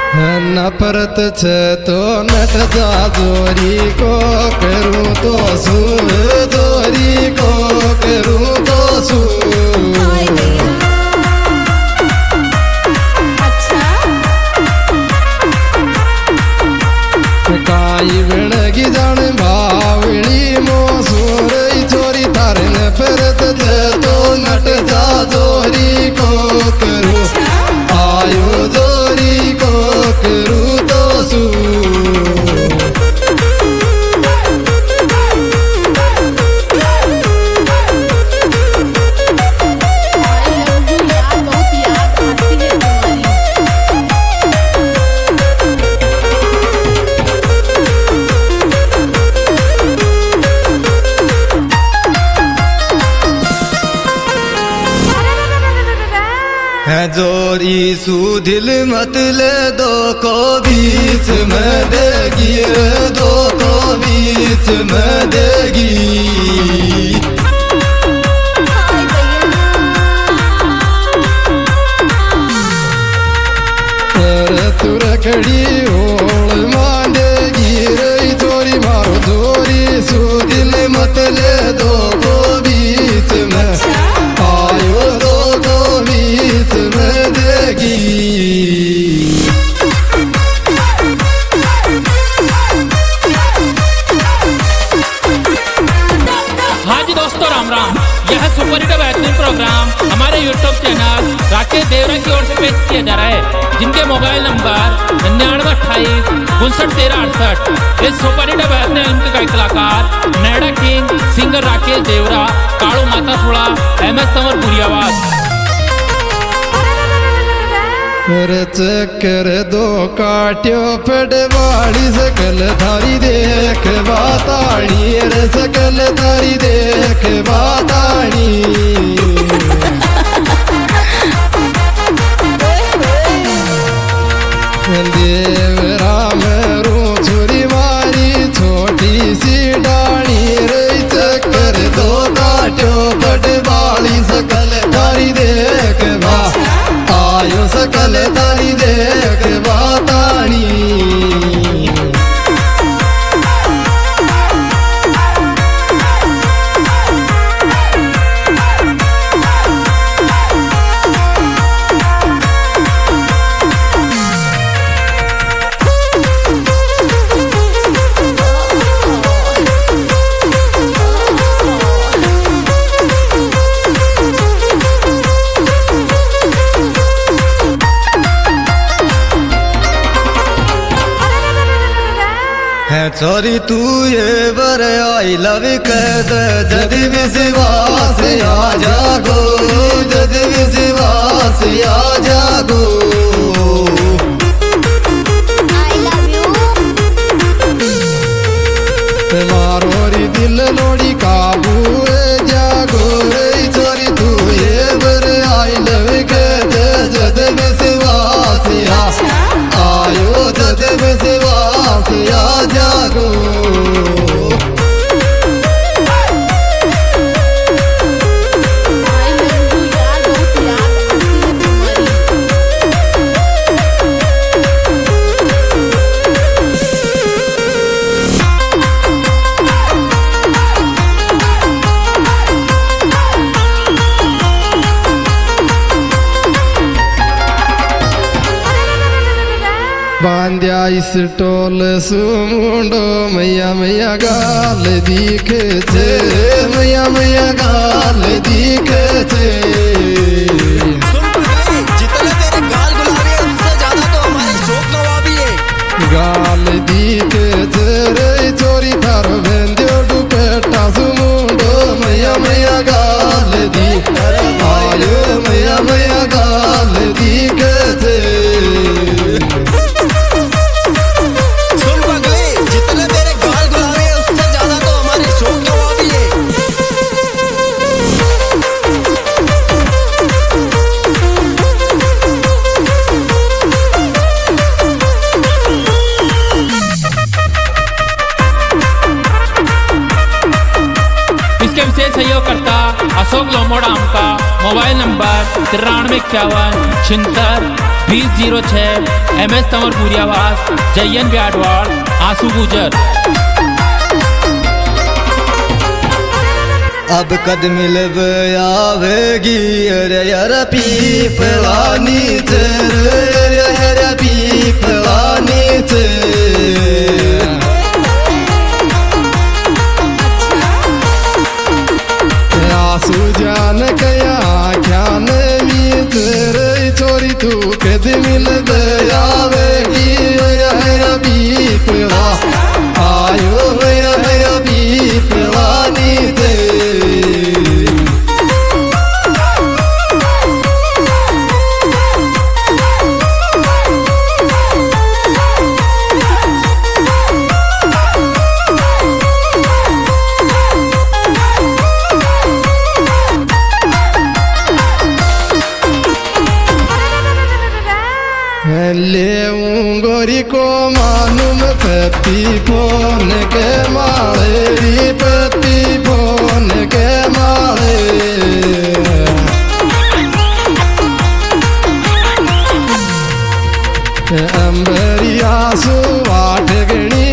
नफरत छे तो नट जा जोरी को करूं तो सू जोरी को करूं तो सू काई बिणगी जान भावड़ी मोसूर छोरी तारे नफरत छे तो नट जा जोरी को करूं आयो जोरी को करूं तो सू है जोरी सू दिल मत ले दो को बीच में देगी दो को बीच में देगी तू रखड़ी ओल मांडेगी रही जोरी मारो जोरी सू दिल मत ले दो को बीच में आयो दो को बीच में देगी। हाँ जी दोस्तों, राम राम। यह सुपर हिट बेहतरीन प्रोग्राम हमारे यूट्यूब चैनल राकेश देवरा की ओर से पेश किया जा रहा है, जिनके मोबाइल नंबर 9928 इस सुपर हिट बेहतरीन फिल्म के कलाकार नैडा किंग, सिंगर राकेश देवरा, काड़ू माता थोड़ा, MS तंवर पूरी आवाज। चक्कर दो काट्यो फटवाड़ी सकल थारी देख बाताड़ी रे सकल थारी देख बाताड़ी देव राम रू छुरी मारी छोटी सी डाणी रे चक्कर दो काट्यो फटवाड़ी सकल थारी देख बा आयो सकल तारी देख बाताणी है छोरी तू ये बर आई लव कद जद विश्वास आ जागो जद विश्वास आ जागो मारो री दिल लोड़ी काबू जागो रे छोरी तू ये बर आई लव कद जद विश्वास आयो जद विश्वास आ जागो बांध्या इस टोल सुमुंडो मैया मैया गाल दिखे थे मैया मैया गाल दिखे थे जितने तेरे गाल गुलाबी है उससे ज्यादा तो हमारे शोक नवाबी है। गाल दिखे थे रे चोरी थारो भेंद्यो दुपट्टा सुमुंडो मैया मैया गाल दिखे आयो मैया मैया गाल दिखे थे सहयोगकर्ता अशोक लोमोड़ा। का मोबाइल नंबर 9351 76 2006 MS तंवर पुरियावास जयन ब्याडवाड़ आंसू गुजर। अब कद मिलब आवेगी अरे यार पीपलानी तेरे यार पीपलानी तेरे आंसू जान कया ज्ञान भी तेरे चोरी तू कद मिलब आवेगी यार पीपला आयो यार पीपलानी तेरे ले गोरी को मालूम पति फोन के मारे पति फोन के मारे अंबरिया सुवाट गणी